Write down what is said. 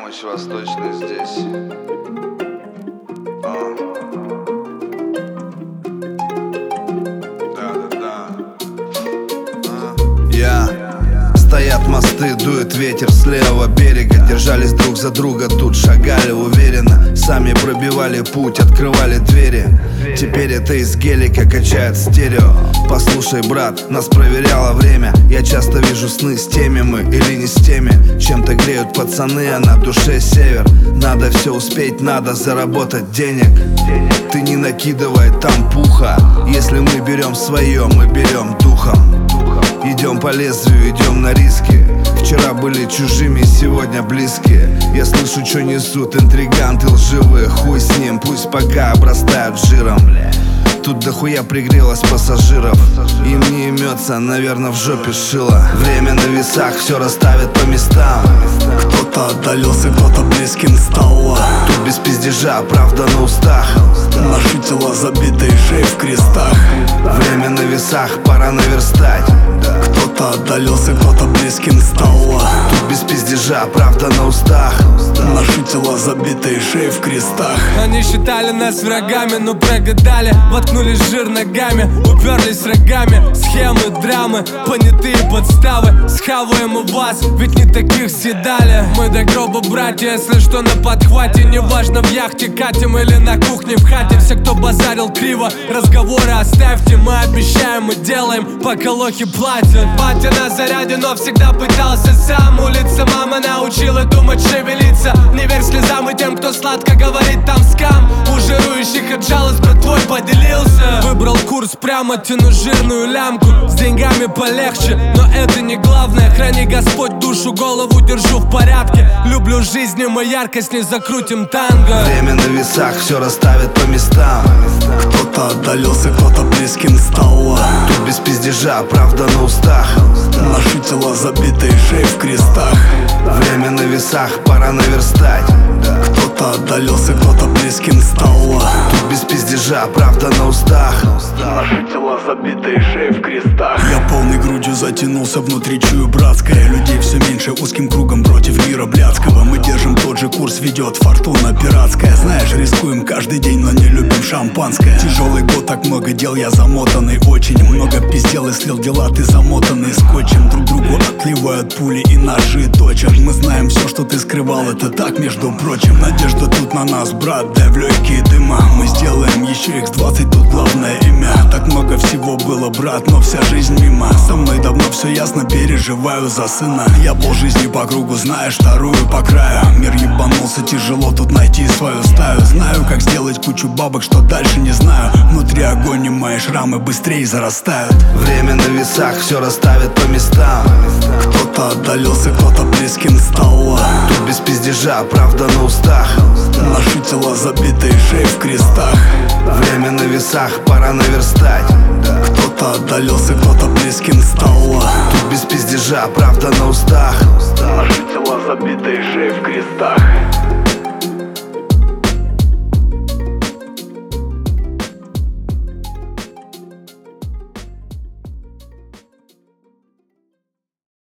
помощь восточной здесь. Стоят мосты, дует ветер с левого берега. Держались друг за друга, тут шагали уверенно. Сами пробивали путь, открывали двери. Теперь это из гелика качает стерео. Послушай, брат, нас проверяло время. Я часто вижу сны, с теми мы или не с теми. Чем-то греют пацаны, а на душе север. Надо все успеть, надо заработать денег. Ты не накидывай там пуха. Если мы берем свое, мы берем духом. Идем по лезвию, идем на риски. Вчера были чужими, сегодня близкие. Я слышу, что несут интриганты лживые. Хуй с ним, пусть пока обрастают жиром. Тут дохуя пригрелось пассажиров. Им не имется, наверное, в жопе шило. Время на весах все расставит по местам. Кто-то отдалился, кто-то близким стал. Тут без пиздежа, правда на устах. Наши тела забиты, шеи в крестах. Время на весах, пора наверстать. Кто-то отдалился, кто-то близким стал. Тут без пиздежа, правда на устах. Наши тела забиты, шеи в крестах. Они считали нас врагами, но прогадали. Воткнулись жир ногами, уперлись рогами. Схемы, драмы, понятые подставы. Схаваем у вас, ведь не таких съедали. Мы до гроба братья, если что на подхвате. Неважно в яхте катим или на кухне в хате. Все, кто базарил криво, разговоры оставьте. Мы обещаем, мы делаем, пока лохи платят. Батя на заряде, но всегда пытался сам. Улица мама научила думать, шевелиться. Не верь слезам и тем, кто сладко говорит, там скам. У жирующих отжалось, братвой поделился. Выбрал курс прямо, тяну жирную лямку. С деньгами полегче, но это не главное. Храни Господь душу, голову держу в порядке. Люблю жизнь, и мы ярко с ней закрутим танго. Время на весах все расставит по местам. Кто-то отдалился, кто-то близким стал. Тут без пиздежа, правда на устах. Наши тела забиты, шеи в крестах. Время на весах, пора наверстать. Кто-то отдалился, кто-то близким стал. Тут без пиздежа, правда на устах. Наши тела забиты, шеи в крестах. Я полной грудью затянулся, внутри чую братское. Людей все меньше, узким кругом против мира блядского. Мы держим тот же курс, ведет фортуна пиратская. Знаешь, рискуем каждый день, но не любим шампанское. Тяжелый год, так много дел, я замотанный очень. Много пиздел и слил дела, ты замотанный скотчем. Друг другу отливают пули и ножи точат. Мы знаем все, что ты скрывал, это так, между прочим. Надежда тут на нас, брат, дай в легкие дыма. Мы сделаем еще X20, тут главное имя. Так много всего было, брат, но вся жизнь мимо. Со мной давно все ясно, переживаю за сына. Я полжизни по кругу, знаешь, вторую по краю. Мир ебанулся, тяжело тут найти свою стаю. Знаю, как сделать кучу бабок, что дальше не знаю. Внутри огонь, и мои шрамы быстрее зарастают. Время на весах все расставит по местам. Кто-то отдалился, кто-то близким стал. Тут без пиздежа, правда на устах. Наши тела забиты, шеи в крестах. Время на весах, пора наверстать. Кто-то отдалился, кто-то близким стал. Тут без пиздежа, правда на устах. Наши тела забиты, шеи в крестах.